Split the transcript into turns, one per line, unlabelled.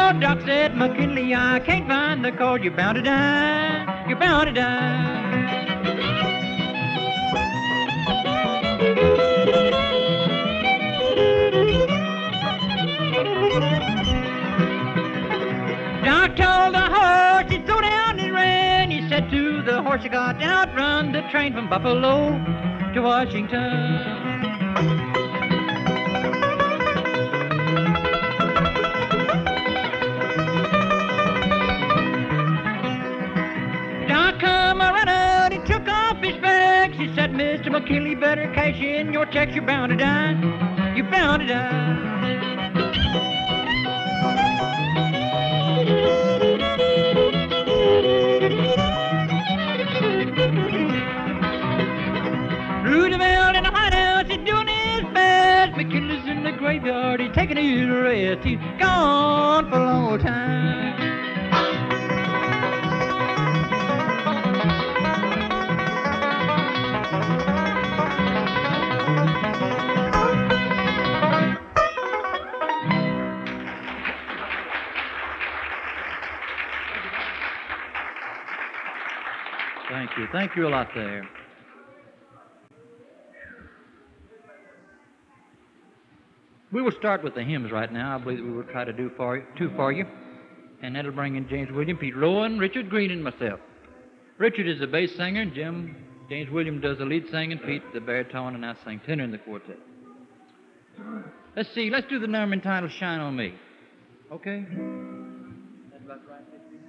old doc said, McKinley, I can't find the cause. You're bound to die. You're bound to die. Doc told the horse he'd throw down and ran. He said to the horse, you got to outrun the train from Buffalo to Washington. Doc come a runner, he took off his specs. He said, Mr. McKinley, better cash in your checks. You're bound to die. You're bound to die. Roosevelt in the White House is doing his best. McKinley's in the graveyard, he's taking his rest. He's gone for a long time. Thank you. Thank you a lot there. We will start with the hymns right now. I believe that we will try to do two for you. And that'll bring in James William, Pete Rowan, Richard Green, and myself. Richard is the bass singer, and James William does the lead singing, Pete the baritone, and I sing tenor in the quartet. Let's see. Let's do the number entitled Shine on Me. Okay? That's about right.